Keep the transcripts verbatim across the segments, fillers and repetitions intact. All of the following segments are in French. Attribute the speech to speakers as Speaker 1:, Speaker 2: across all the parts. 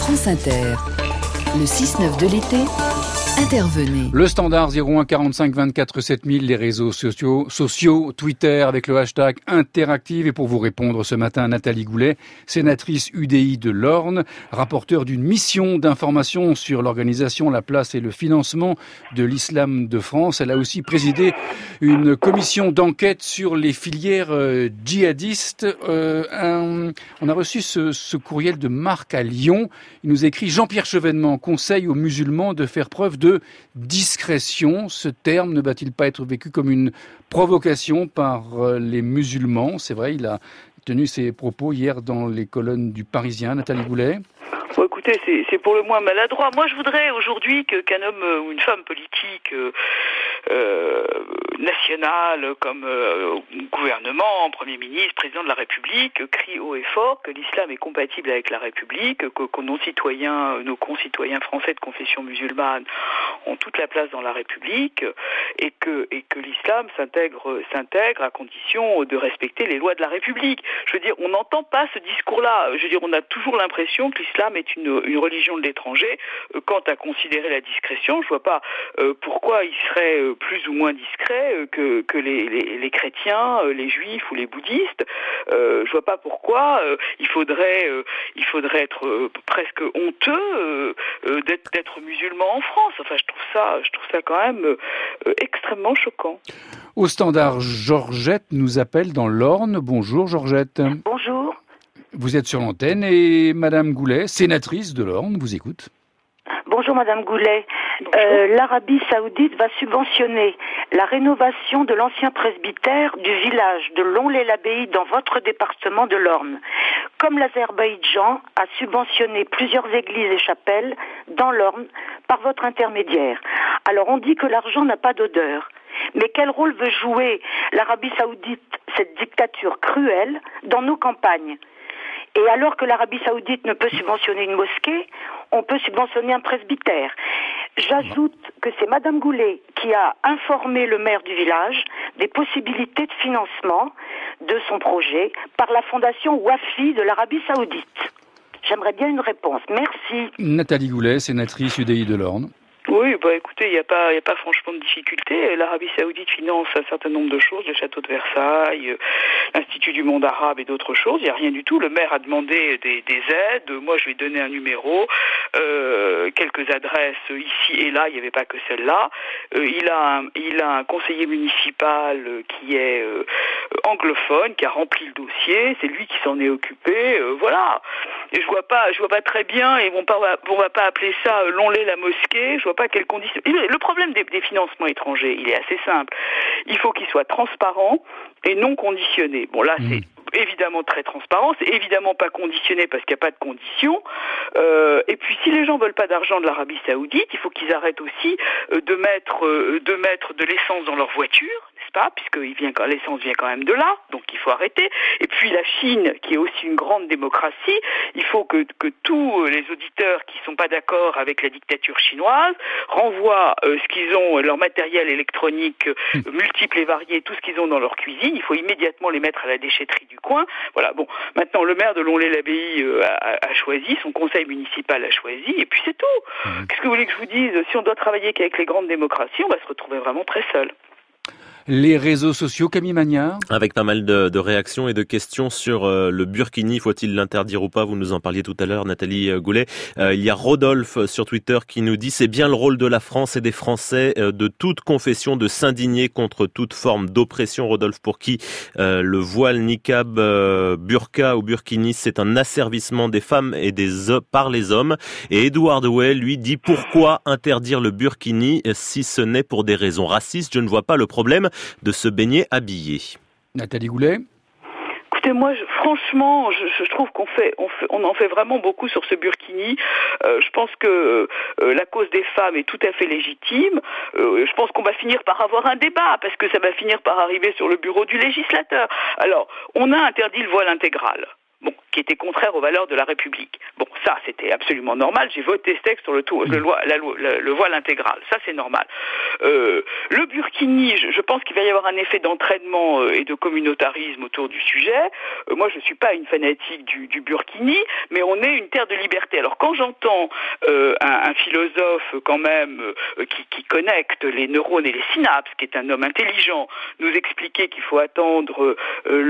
Speaker 1: France Inter. Le six neuf de l'été, intervenez.
Speaker 2: Le standard zéro un quarante-cinq vingt-quatre sept mille, les réseaux sociaux, sociaux, Twitter avec le hashtag Interactive. Et pour vous répondre ce matin, Nathalie Goulet, sénatrice U D I de l'Orne, rapporteure d'une mission d'information sur l'organisation, la place et le financement de l'islam de France. Elle a aussi présidé une commission d'enquête sur les filières euh, djihadistes. Euh, un, on a reçu ce, ce courriel de Marc à Lyon. Il nous écrit: Jean-Pierre Chevènement conseille aux musulmans de faire preuve de discrétion. Ce terme ne va-t-il pas être vécu comme une provocation par les musulmans? C'est vrai, il a tenu ses propos hier dans les colonnes du Parisien. Nathalie Goulet.
Speaker 3: Bon, écoutez, c'est, c'est pour le moins maladroit. Moi, je voudrais aujourd'hui que, qu'un homme ou une femme politique euh, euh, nationale, comme euh, gouvernement, Premier ministre, Président de la République, crie haut et fort que l'islam est compatible avec la République, que, que nos citoyens, nos concitoyens français de confession musulmane ont toute la place dans la République, et que, et que l'islam s'intègre, s'intègre à condition de respecter les lois de la République. Je veux dire, on n'entend pas ce discours-là. Je veux dire, on a toujours l'impression que l'islam est une, une religion de l'étranger. Euh, quant à considérer la discrétion, je vois pas euh, pourquoi il serait euh, plus ou moins discret euh, que, que les, les, les chrétiens, euh, les juifs ou les bouddhistes. Euh, je vois pas pourquoi euh, il faudrait euh, il faudrait être euh, presque honteux euh, euh, d'être, d'être musulman en France. Enfin, je trouve ça je trouve ça quand même euh, extrêmement choquant.
Speaker 2: Au standard, Georgette nous appelle dans l'Orne. Bonjour Georgette.
Speaker 4: Bonjour.
Speaker 2: Vous êtes sur l'antenne et Madame Goulet, sénatrice de l'Orne, vous écoute.
Speaker 4: Bonjour Madame Goulet. Euh, L'Arabie Saoudite va subventionner la rénovation de l'ancien presbytère du village de Lons-les-l'Abbaye dans votre département de l'Orne. Comme l'Azerbaïdjan a subventionné plusieurs églises et chapelles dans l'Orne par votre intermédiaire. Alors on dit que l'argent n'a pas d'odeur. Mais quel rôle veut jouer l'Arabie Saoudite, cette dictature cruelle, dans nos campagnes ? Et alors que l'Arabie Saoudite ne peut subventionner une mosquée, on peut subventionner un presbytère. J'ajoute que c'est Madame Goulet qui a informé le maire du village des possibilités de financement de son projet par la fondation Wafi de l'Arabie Saoudite. J'aimerais bien une réponse. Merci.
Speaker 2: Nathalie Goulet, sénatrice U D I de l'Orne.
Speaker 3: Oui, bah écoutez, il n'y a pas, il y a pas franchement de difficulté. L'Arabie Saoudite finance un certain nombre de choses, le château de Versailles, euh, l'Institut du monde arabe et d'autres choses. Il n'y a rien du tout. Le maire a demandé des, des aides. Moi, je lui ai donné un numéro, euh, quelques adresses ici et là. Il n'y avait pas que celle-là. Euh, il a, un, il a un conseiller municipal qui est euh, anglophone, qui a rempli le dossier. C'est lui qui s'en est occupé. Euh, voilà. Et je vois pas, je vois pas très bien. Et on va, on va pas appeler ça euh, Lons-les la mosquée. Je vois pas quelles conditions. Le problème des, des financements étrangers, il est assez simple. Il faut qu'ils soient transparents et non conditionnés. Bon là, mmh. c'est évidemment très transparent, c'est évidemment pas conditionné parce qu'il n'y a pas de conditions. Euh, et puis si les gens veulent pas d'argent de l'Arabie Saoudite, il faut qu'ils arrêtent aussi euh, de mettre euh, de mettre de l'essence dans leur voiture, n'est-ce pas, puisque il vient, l'essence vient quand même de là, donc il faut arrêter. Et puis la Chine, qui est aussi une grande démocratie, il faut que, que tous les auditeurs qui sont pas d'accord avec la dictature chinoise renvoient euh, ce qu'ils ont, leur matériel électronique euh, multiple et varié, tout ce qu'ils ont dans leur cuisine. Il faut immédiatement les mettre à la déchetterie du coin. Voilà. Bon, maintenant le maire de Lons-les-l'Abbaye euh, a, a choisi, son conseil municipal a choisi, et puis c'est tout. Mmh. Qu'est-ce que vous voulez que je vous dise ? Si on doit travailler qu'avec les grandes démocraties, on va se retrouver vraiment très seul.
Speaker 2: Les réseaux sociaux, Camille Magnard.
Speaker 5: Avec pas mal de, de réactions et de questions sur euh, le burkini, faut-il l'interdire ou pas ? Vous nous en parliez tout à l'heure, Nathalie Goulet. Euh, il y a Rodolphe sur Twitter qui nous dit « C'est bien le rôle de la France et des Français euh, de toute confession de s'indigner contre toute forme d'oppression. » Rodolphe, pour qui euh, le voile, niqab, euh, burqa ou burkini, c'est un asservissement des femmes et des euh, par les hommes. Et Edouard Way, lui, dit « Pourquoi interdire le burkini si ce n'est pour des raisons racistes ? Je ne vois pas le problème de se baigner habillé. »
Speaker 2: Nathalie Goulet.
Speaker 3: Écoutez, moi, je, franchement, je, je trouve qu'on fait, on fait, on en fait vraiment beaucoup sur ce burkini. Euh, je pense que euh, la cause des femmes est tout à fait légitime. Euh, je pense qu'on va finir par avoir un débat parce que ça va finir par arriver sur le bureau du législateur. Alors, on a interdit le voile intégral. Bon, qui était contraire aux valeurs de la République. Bon, ça, c'était absolument normal. J'ai voté ce texte sur le, tout, le, loi, la, la, le voile intégral. Ça, c'est normal. Euh, le burkini, je, je pense qu'il va y avoir un effet d'entraînement euh, et de communautarisme autour du sujet. Euh, moi, je suis pas une fanatique du, du burkini, mais on est une terre de liberté. Alors, quand j'entends euh, un, un philosophe, quand même, euh, qui, qui connecte les neurones et les synapses, qui est un homme intelligent, nous expliquer qu'il faut attendre euh,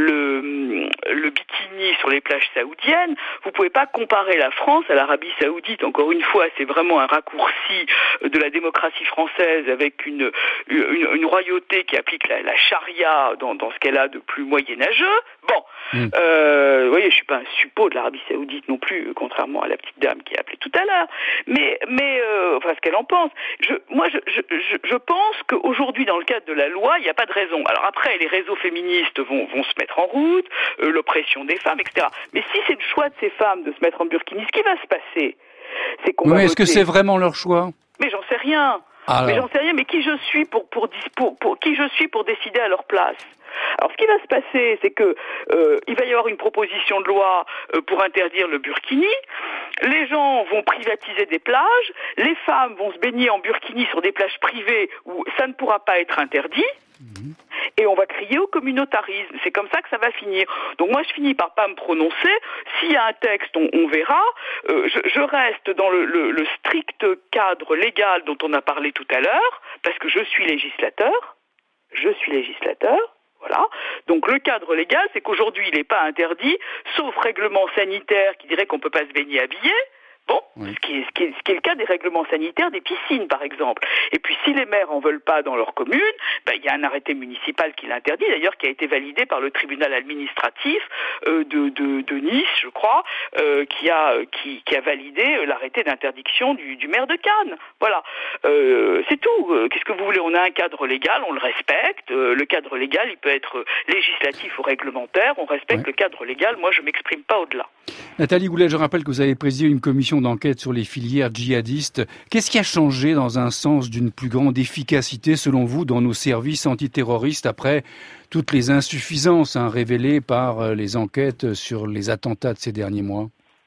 Speaker 3: le, le bikini sur les plages saoudiennes, vous pouvez pas comparer la France à l'Arabie Saoudite. Encore une fois, c'est vraiment un raccourci de la démocratie française avec une, une, une royauté qui applique la, la charia dans, dans ce qu'elle a de plus moyenâgeux. Bon, mmh. euh, vous voyez, je suis pas un suppôt de l'Arabie Saoudite non plus, contrairement à la petite dame qui a appelé tout à l'heure. Mais, mais euh, enfin, ce qu'elle en pense. Je, moi, je, je, je, je pense qu'aujourd'hui, dans le cadre de la loi, il n'y a pas de raison. Alors après, les réseaux féministes vont, vont se mettre en route, euh, l'oppression des femmes, et cetera. Mais si c'est le choix de ces femmes de se mettre en burkini, ce qui va se passer, c'est qu'on
Speaker 2: oui,
Speaker 3: va
Speaker 2: mais est-ce
Speaker 3: voter...
Speaker 2: que c'est vraiment leur choix?
Speaker 3: Mais j'en sais rien. Alors. Mais j'en sais rien. Mais qui je suis pour, pour, pour, pour qui je suis pour décider à leur place? Alors, ce qui va se passer, c'est que euh, il va y avoir une proposition de loi euh, pour interdire le burkini. Les gens vont privatiser des plages. Les femmes vont se baigner en burkini sur des plages privées où ça ne pourra pas être interdit. Mmh. Et on va crier au communautarisme. C'est comme ça que ça va finir. Donc moi, je finis par pas me prononcer. S'il y a un texte, on, on verra. Euh, je, je reste dans le, le, le strict cadre légal dont on a parlé tout à l'heure, parce que je suis législateur. Je suis législateur. Voilà. Donc le cadre légal, c'est qu'aujourd'hui, il n'est pas interdit, sauf règlement sanitaire qui dirait qu'on ne peut pas se baigner habillé. Bon, oui. ce, qui est, ce, qui est, ce qui est le cas des règlements sanitaires des piscines, par exemple. Et puis, si les maires en veulent pas dans leur commune, ben, il y a un arrêté municipal qui l'interdit, d'ailleurs, qui a été validé par le tribunal administratif euh, de, de, de Nice, je crois, euh, qui a qui, qui a validé l'arrêté d'interdiction du, du maire de Cannes. Voilà, euh, c'est tout. Qu'est-ce que vous voulez? On a un cadre légal, on le respecte. Euh, le cadre légal, il peut être législatif ou réglementaire. On respecte ouais. le cadre légal. Moi, je m'exprime pas au-delà.
Speaker 2: Nathalie Goulet, je rappelle que vous avez présidé une commission d'enquête sur les filières djihadistes. Qu'est-ce qui a changé dans un sens d'une plus grande efficacité, selon vous, dans nos services antiterroristes après toutes les insuffisances hein, révélées par les enquêtes sur les attentats de ces derniers mois?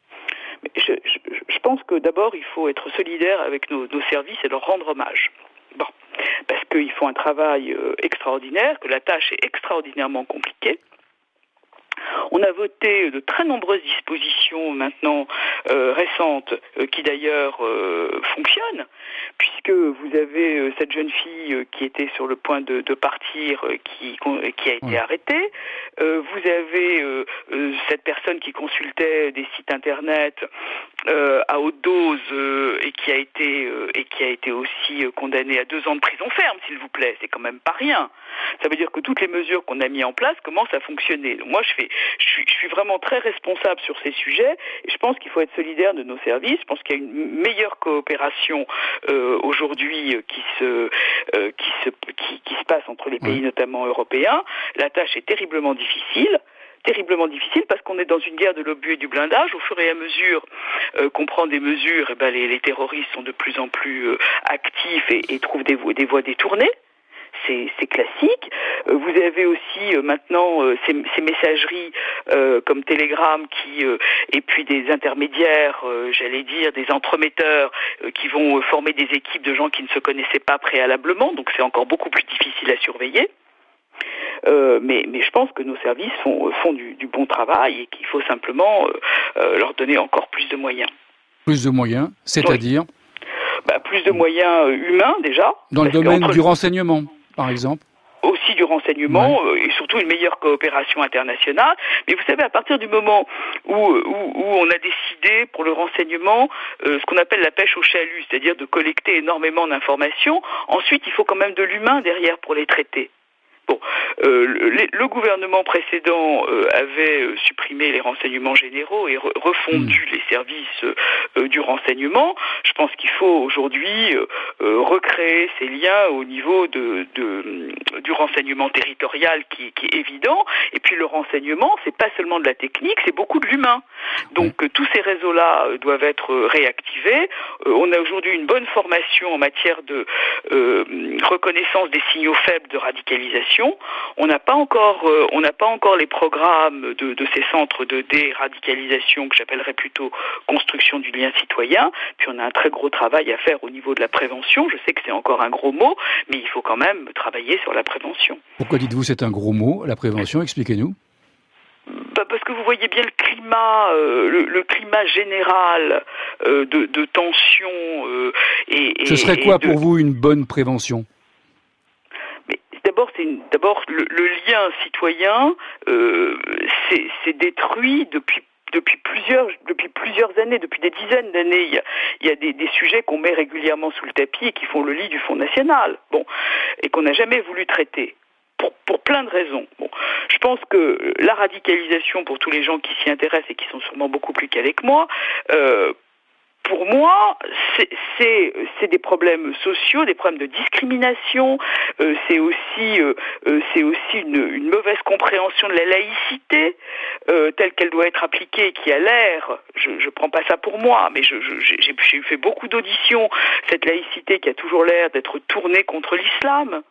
Speaker 3: je, je, je pense que d'abord, il faut être solidaire avec nos, nos services et leur rendre hommage. Bon, parce qu'ils font un travail euh, extraordinaire, que la tâche est extraordinairement compliquée. On a voté de très nombreuses dispositions maintenant euh, récentes euh, qui d'ailleurs euh, fonctionnent, puisque vous avez euh, cette jeune fille euh, qui était sur le point de, de partir, euh, qui, qui a été oui. arrêtée. Euh, vous avez euh, euh, cette personne qui consultait des sites internet euh, à haute dose euh, et qui a été euh, et qui a été aussi euh, condamnée à deux ans de prison ferme, s'il vous plaît. C'est quand même pas rien. Ça veut dire que toutes les mesures qu'on a mises en place commencent à fonctionner. Donc moi, je fais Je suis, je suis vraiment très responsable sur ces sujets et je pense qu'il faut être solidaire de nos services. Je pense qu'il y a une meilleure coopération euh, aujourd'hui euh, qui, se, euh, qui, se, qui, qui se passe entre les pays, oui. notamment européens. La tâche est terriblement difficile. terriblement difficile parce qu'on est dans une guerre de l'obus et du blindage. Au fur et à mesure euh, qu'on prend des mesures, et ben les, les terroristes sont de plus en plus euh, actifs et, et trouvent des, des voies détournées. C'est, c'est classique. Euh, vous avez aussi euh, maintenant euh, ces, ces messageries euh, comme Telegram qui euh, et puis des intermédiaires, euh, j'allais dire des entremetteurs euh, qui vont euh, former des équipes de gens qui ne se connaissaient pas préalablement. Donc c'est encore beaucoup plus difficile à surveiller. Euh, mais, mais je pense que nos services font, font du, du bon travail et qu'il faut simplement euh, euh, leur donner encore plus de moyens.
Speaker 2: Plus de moyens, c'est-à-dire
Speaker 3: oui. bah, plus de moyens euh, humains déjà.
Speaker 2: Dans le domaine du renseignement, par exemple.
Speaker 3: Aussi du renseignement
Speaker 2: ouais.
Speaker 3: euh, et surtout une meilleure coopération internationale. Mais vous savez, à partir du moment où, où, où on a décidé pour le renseignement euh, ce qu'on appelle la pêche au chalut, c'est-à-dire de collecter énormément d'informations, ensuite il faut quand même de l'humain derrière pour les traiter. Bon, euh, le, le gouvernement précédent euh, avait euh, supprimé les renseignements généraux et re- refondu mmh. les services euh, du renseignement. Je pense qu'il faut aujourd'hui euh, euh, recréer ces liens au niveau de, de, du renseignement territorial qui, qui est évident. Et puis le renseignement, c'est pas seulement de la technique, c'est beaucoup de l'humain. Donc mmh. euh, tous ces réseaux-là euh, doivent être réactivés. Euh, on a aujourd'hui une bonne formation en matière de euh, reconnaissance des signaux faibles de radicalisation. prévention. On n'a pas encore, euh, on n'a pas encore les programmes de, de ces centres de déradicalisation que j'appellerais plutôt construction du lien citoyen. Puis on a un très gros travail à faire au niveau de la prévention. Je sais que c'est encore un gros mot, mais il faut quand même travailler sur la prévention.
Speaker 2: Pourquoi dites-vous c'est un gros mot, la prévention? Expliquez-nous.
Speaker 3: Bah parce que vous voyez bien le climat, euh, le, le climat général euh, de, de tension. Euh, et, et,
Speaker 2: Ce serait quoi
Speaker 3: de...
Speaker 2: pour vous une bonne prévention?
Speaker 3: Mais d'abord, c'est une, d'abord le, le lien citoyen, euh, c'est, c'est détruit depuis. Depuis plusieurs, depuis plusieurs années, depuis des dizaines d'années, il y a, il y a des, des sujets qu'on met régulièrement sous le tapis et qui font le lit du Fonds national, bon, et qu'on n'a jamais voulu traiter. Pour, pour plein de raisons. Bon, je pense que la radicalisation, pour tous les gens qui s'y intéressent et qui sont sûrement beaucoup plus calés que moi, euh, pour moi, c'est, c'est, c'est des problèmes sociaux, des problèmes de discrimination, euh, c'est aussi, euh, euh, c'est aussi une, une mauvaise compréhension de la laïcité euh, telle qu'elle doit être appliquée, qui a l'air, je ne prends pas ça pour moi, mais je, je, j'ai, j'ai fait beaucoup d'auditions, cette laïcité qui a toujours l'air d'être tournée contre l'islam.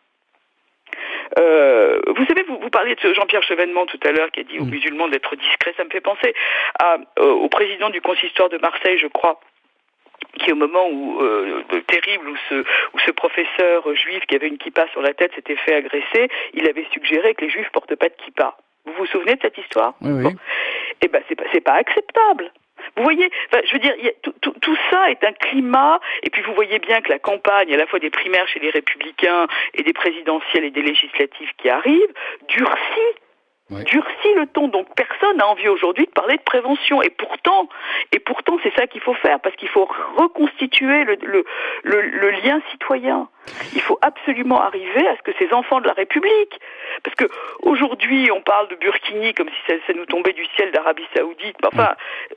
Speaker 3: Euh, vous savez, vous, vous parliez de Jean-Pierre Chevènement tout à l'heure qui a dit aux musulmans d'être discrets. Ça me fait penser à, euh, au président du consistoire de Marseille, je crois, qui au moment où euh, terrible où ce où ce professeur juif qui avait une kippa sur la tête s'était fait agresser, il avait suggéré que les juifs portent pas de kippa. Vous vous souvenez de cette histoire?
Speaker 2: Oui, oui.
Speaker 3: Bon. Eh ben c'est pas c'est pas acceptable. Vous voyez, enfin, je veux dire, y a, tout, tout, tout ça est un climat, et puis vous voyez bien que la campagne, à la fois des primaires chez les Républicains et des présidentielles et des législatives qui arrivent, durcit. Ouais. Durcit le ton, donc personne n'a envie aujourd'hui de parler de prévention, et pourtant, et pourtant c'est ça qu'il faut faire, parce qu'il faut reconstituer le, le, le, le lien citoyen. Il faut absolument arriver à ce que ces enfants de la République, parce que aujourd'hui on parle de burkini comme si ça, ça nous tombait du ciel d'Arabie Saoudite, enfin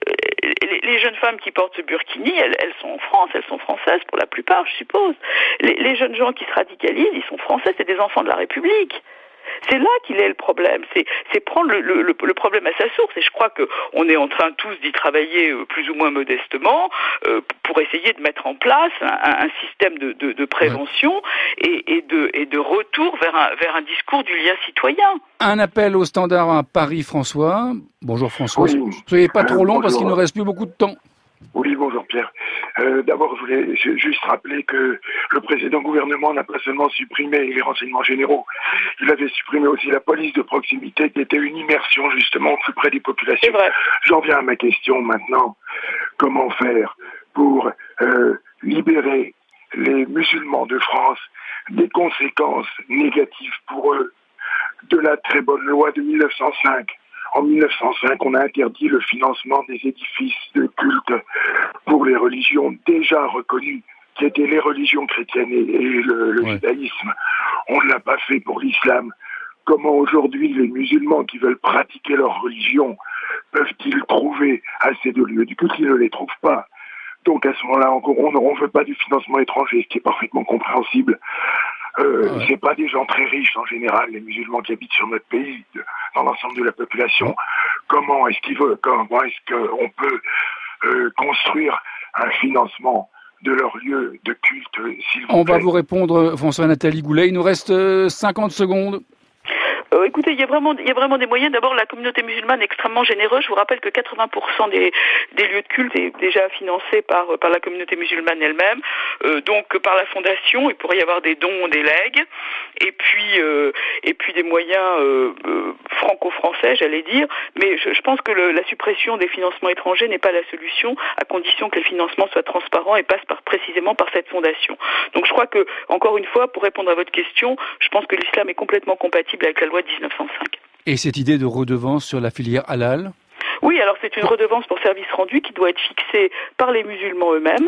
Speaker 3: les, les jeunes femmes qui portent ce burkini, elles, elles sont en France, elles sont françaises pour la plupart, je suppose. Les, les jeunes gens qui se radicalisent, ils sont français, c'est des enfants de la République. C'est là qu'il est le problème, c'est, c'est prendre le, le, le problème à sa source, et je crois qu'on est en train tous d'y travailler plus ou moins modestement euh, pour essayer de mettre en place un, un système de, de, de prévention et, et, de, et de retour vers un, vers un discours du lien citoyen.
Speaker 2: Un appel au standard à Paris, François. Bonjour François,
Speaker 6: oui.
Speaker 2: Soyez pas trop
Speaker 6: euh,
Speaker 2: long
Speaker 6: bonjour.
Speaker 2: Parce qu'il ne reste plus beaucoup de temps.
Speaker 6: Oui, bonjour Pierre. Euh, d'abord, je voulais juste rappeler que le précédent gouvernement n'a pas seulement supprimé les renseignements généraux, il avait supprimé aussi la police de proximité qui était une immersion justement plus près des populations.
Speaker 3: C'est vrai.
Speaker 6: J'en viens à ma question maintenant. Comment faire pour euh, libérer les musulmans de France des conséquences négatives pour eux de la très bonne loi de mille neuf cent cinq? En mille neuf cent cinq, on a interdit le financement des édifices de culte pour les religions déjà reconnues, qui étaient les religions chrétiennes et le, le ouais. judaïsme. On ne l'a pas fait pour l'islam. Comment aujourd'hui les musulmans qui veulent pratiquer leur religion peuvent-ils trouver assez de lieux de culte? Ils ne les trouvent pas. Donc à ce moment-là, on ne veut pas du financement étranger, ce qui est parfaitement compréhensible. Euh, ouais. C'est pas des gens très riches en général, les musulmans qui habitent sur notre pays, dans l'ensemble de la population. Ouais. Comment est-ce qu'ils veulent, comment est-ce qu'on peut euh, construire un financement de leur lieu de culte, s'il vous
Speaker 2: On
Speaker 6: plaît?
Speaker 2: va vous répondre, François Nathalie Goulet. Il nous reste cinquante secondes.
Speaker 3: Euh, écoutez, il y a vraiment, il y a vraiment des moyens. D'abord, la communauté musulmane est extrêmement généreuse. Je vous rappelle que quatre-vingts pour cent des, des lieux de culte est déjà financé par, par la communauté musulmane elle-même. Euh, donc, par la fondation, il pourrait y avoir des dons, des legs, et puis, euh, et puis des moyens euh, euh, franco-français, j'allais dire. Mais je, je pense que le, la suppression des financements étrangers n'est pas la solution, à condition que les financements soient transparents et passent par, précisément par cette fondation. Donc, je crois que, encore une fois, pour répondre à votre question, je pense que l'islam est complètement compatible avec la loi de dix-neuf cent cinq.
Speaker 2: Et cette idée de redevance sur la filière halal?
Speaker 3: Oui, alors c'est une redevance pour service rendu qui doit être fixée par les musulmans eux-mêmes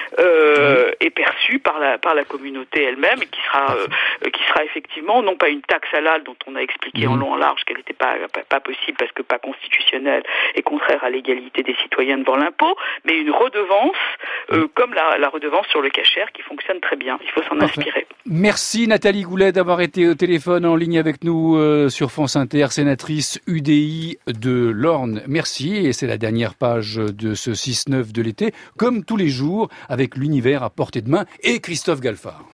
Speaker 3: euh, et perçue par la par la communauté elle-même, et qui sera euh, qui sera effectivement non pas une taxe halal dont on a expliqué mmh. en long en large qu'elle n'était pas, pas pas possible parce que pas constitutionnelle et contraire à l'égalité des citoyens devant l'impôt, mais une redevance euh, comme la, la redevance sur le cachère qui fonctionne très bien. Il faut s'en Parfait. inspirer.
Speaker 2: Merci Nathalie Goulet d'avoir été au téléphone en ligne avec nous euh, sur France Inter, sénatrice U D I de l'Orne. Merci, et c'est la dernière page de ce six neuf de l'été, comme tous les jours, avec l'univers à portée de main et Christophe Galfard.